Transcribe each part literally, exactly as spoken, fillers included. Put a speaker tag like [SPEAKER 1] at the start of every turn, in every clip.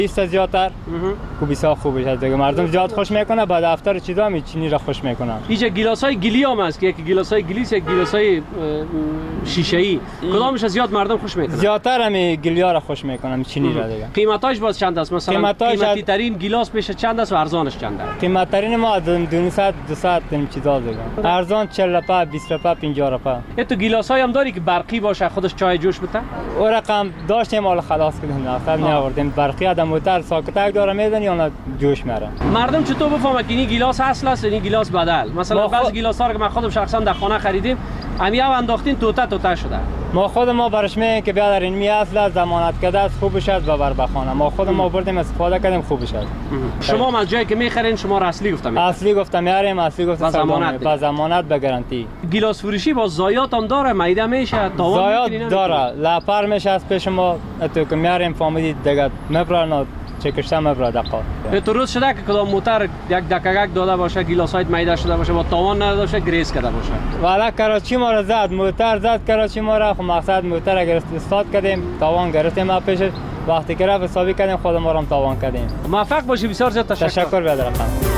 [SPEAKER 1] بیست زیادتر کو بسیار خوبش است دیگه. مردم زیاد خوش میکنه، بعد افطار چیزا می چینی را خوش میکنن.
[SPEAKER 2] اینجا گیلاسای گلی هم هست که یک گیلاسای گلیس، یک گیلاسای شیشه ای، کدامش زیاد مردم خوش میکنن؟
[SPEAKER 1] زیادتر هم گلیا را خوش میکنن چینی را دیگه.
[SPEAKER 2] قیمتاش باز چند است؟ مثلا قیمتی ترین گیلاس میشه چند است و ارزانش چند است؟
[SPEAKER 1] قیمت ترین ما دویست دویست این چیزا دیگه. ارزان چهل روپیه، بیست روپیه، پنجاه روپیه.
[SPEAKER 2] تو گیلاسای هم داری که برقی باشه خودش چای جوش بده؟
[SPEAKER 1] او رقم داشتیم حالا خلاص کردیم، اصلا نیاوردیم. برقی آدم موتر ساکتک داره میزنی یا جوش میره.
[SPEAKER 2] مردم چطور بفهمه که این گیلاس اصل است این گیلاس بدل؟ مثلا بعضی خود... گیلاس ها رو که من خودم شخصا در خانه خریدیم امیه انداختین توته توته شده.
[SPEAKER 1] ما خود ما برش میگیم که بیا در این می اصل ضمانت کرده است خوبش است و بر بخانه. ما خود ما بردیم استفاده کردیم خوبش است.
[SPEAKER 2] شما من جایی که میخرین شما را اصلی گفتم
[SPEAKER 1] اصلی گفتم میاریم، اصلی گفتم ضمانت با ضمانت به گارانتی.
[SPEAKER 2] گیلاس فروشی با زایات هم داره، میده میشه، تاوان
[SPEAKER 1] زایات داره، لپر میشه از پیش ما تو که میاریم فهمیدید دیگه مبرنا چکشته مبر دقیقا.
[SPEAKER 2] تو روز شده که کدام موتر یک دکگک داده باشه، گیلاسایت میده شده باشه، با تاوان نداده باشه، گریس کرده باشه.
[SPEAKER 1] والا کراچی ما را زد، موتر زد کراچی ما را. خب مقصد موتر اگر استاد کردیم، تاوان گرفتیم ما پیش وقتی که رفت حسابی کردیم خود ما را تاوان کردیم.
[SPEAKER 2] موفق باشی، بسیار زیاد تشکر.
[SPEAKER 1] تشکر بدرم.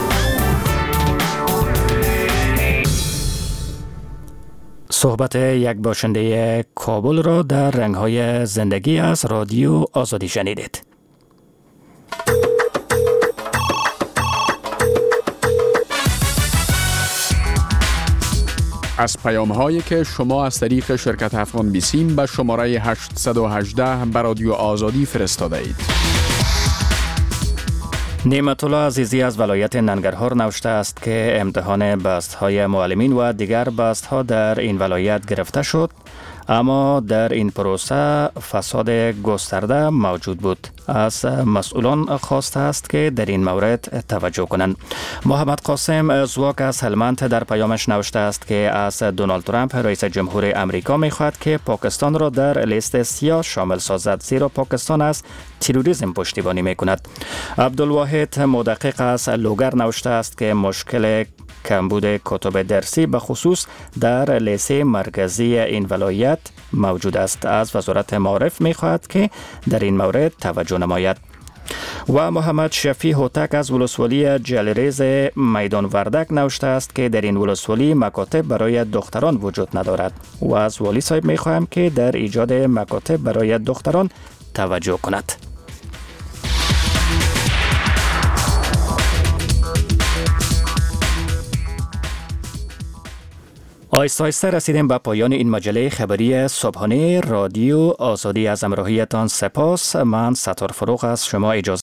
[SPEAKER 3] صحبت یک باشنده کابل را در رنگ‌های زندگی از رادیو آزادی شنیدید.
[SPEAKER 4] از پیام هایی که شما از طریق شرکت افغان بیسیم به شماره هشت یک هشت به رادیو آزادی فرستاده اید.
[SPEAKER 3] نعمت الله عزیزی از ولایت ننگرهار نوشته است که امتحان بست های معلمین و دیگر بست ها در این ولایت گرفته شد، اما در این پروسه فساد گسترده موجود بود. از مسئولان خواسته است که در این مورد توجه کنند. محمد قاسم زواک از هلمند در پیامش نوشته است که از دونالد ترامپ رئیس جمهور امریکا می‌خواهد که پاکستان را در لیست سیاه شامل سازد، زیرا پاکستان از تروریسم پشتیبانی می‌کند. عبدالواحد مدقق از لوگر نوشته است که مشکل کمبود کتب درسی به خصوص در لیسه مرکزی این ولایت موجود است. از وزارت معارف می‌خواهد که در این مورد توجه نماید. و محمد شفیع هوتک از ولسوالی جلریز میدان وردک نوشته است که در این ولسوالی مکاتب برای دختران وجود ندارد و از والی صاحب می‌خواهم که در ایجاد مکاتب برای دختران توجه کند. آیسته آیسته رسیدیم به پایان این مجله خبری صبحانه رادیو آزادی. از همراهیتان سپاس. من ستار فروغ از شما اجازه